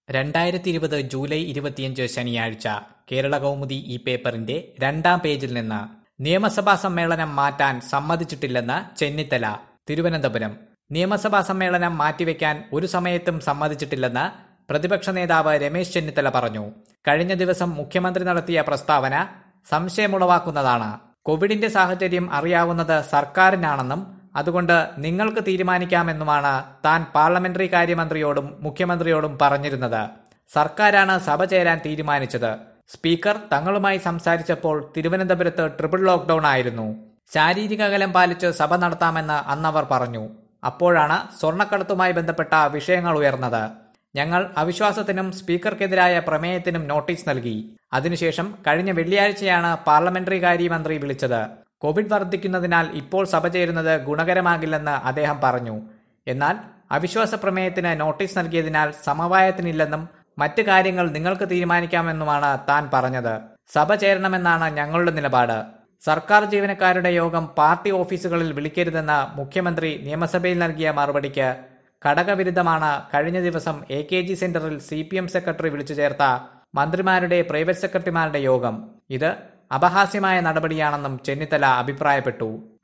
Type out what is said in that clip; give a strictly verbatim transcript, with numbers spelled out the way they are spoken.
രണ്ടായിരത്തി ഇരുപത് ജൂലൈ ഇരുപത്തിയഞ്ച് ശനിയാഴ്ച കേരള കൗമുദി ഈ പേപ്പറിന്റെ രണ്ടാം പേജിൽ നിന്ന് നിയമസഭാ സമ്മേളനം മാറ്റാൻ സമ്മതിച്ചിട്ടില്ലെന്ന് ചെന്നിത്തല. തിരുവനന്തപുരം. നിയമസഭാ സമ്മേളനം മാറ്റിവെക്കാൻ ഒരു സമയത്തും സമ്മതിച്ചിട്ടില്ലെന്ന് പ്രതിപക്ഷ നേതാവ് രമേശ് ചെന്നിത്തല പറഞ്ഞു. കഴിഞ്ഞ ദിവസം മുഖ്യമന്ത്രി നടത്തിയ പ്രസ്താവന സംശയമുളവാക്കുന്നതാണ്. കോവിഡിന്റെ സാഹചര്യം അറിയാവുന്നത് സർക്കാരിനാണെന്നും അതുകൊണ്ട് നിങ്ങൾക്ക് തീരുമാനിക്കാമെന്നുമാണ് താൻ പാർലമെന്ററി കാര്യമന്ത്രിയോടും മുഖ്യമന്ത്രിയോടും പറഞ്ഞിരുന്നത്. സർക്കാരാണ് സഭ ചേരാൻ തീരുമാനിച്ചത്. സ്പീക്കർ തങ്ങളുമായി സംസാരിച്ചപ്പോൾ തിരുവനന്തപുരത്ത് ട്രിപ്പിൾ ലോക്ക്ഡൌൺ ആയിരുന്നു. ശാരീരിക അകലം പാലിച്ച് സഭ നടത്താമെന്ന് അന്നവർ പറഞ്ഞു. അപ്പോഴാണ് സ്വർണ്ണക്കടത്തുമായി ബന്ധപ്പെട്ട വിഷയങ്ങൾ ഉയർന്നത്. ഞങ്ങൾ അവിശ്വാസത്തിനും സ്പീക്കർക്കെതിരായ പ്രമേയത്തിനും നോട്ടീസ് നൽകി. അതിനുശേഷം കഴിഞ്ഞ വെള്ളിയാഴ്ചയാണ് പാർലമെന്ററി കാര്യമന്ത്രി വിളിച്ചത്. കോവിഡ് വർദ്ധിക്കുന്നതിനാൽ ഇപ്പോൾ സഭ ചേരുന്നത് ഗുണകരമാകില്ലെന്ന് അദ്ദേഹം പറഞ്ഞു. എന്നാൽ അവിശ്വാസ പ്രമേയത്തിന് നോട്ടീസ് നൽകിയതിനാൽ സമവായത്തിനില്ലെന്നും മറ്റ് കാര്യങ്ങൾ നിങ്ങൾക്ക് തീരുമാനിക്കാമെന്നുമാണ് താൻ പറഞ്ഞത്. സഭ ചേരണമെന്നാണ് ഞങ്ങളുടെ നിലപാട്. സർക്കാർ ജീവനക്കാരുടെ യോഗം പാർട്ടി ഓഫീസുകളിൽ വിളിക്കരുതെന്ന് മുഖ്യമന്ത്രി നിയമസഭയിൽ നൽകിയ മറുപടിക്ക് ഘടകവിരുദ്ധമാണ് കഴിഞ്ഞ ദിവസം എ കെ ജി സെന്ററിൽ സി പി എം സെക്രട്ടറി വിളിച്ചു ചേർത്ത മന്ത്രിമാരുടെ പ്രൈവറ്റ് സെക്രട്ടറിമാരുടെ യോഗം. ഇത് അപഹാസ്യമായ നടപടിയാണെന്നും ചെന്നിത്തല അഭിപ്രായപ്പെട്ടു.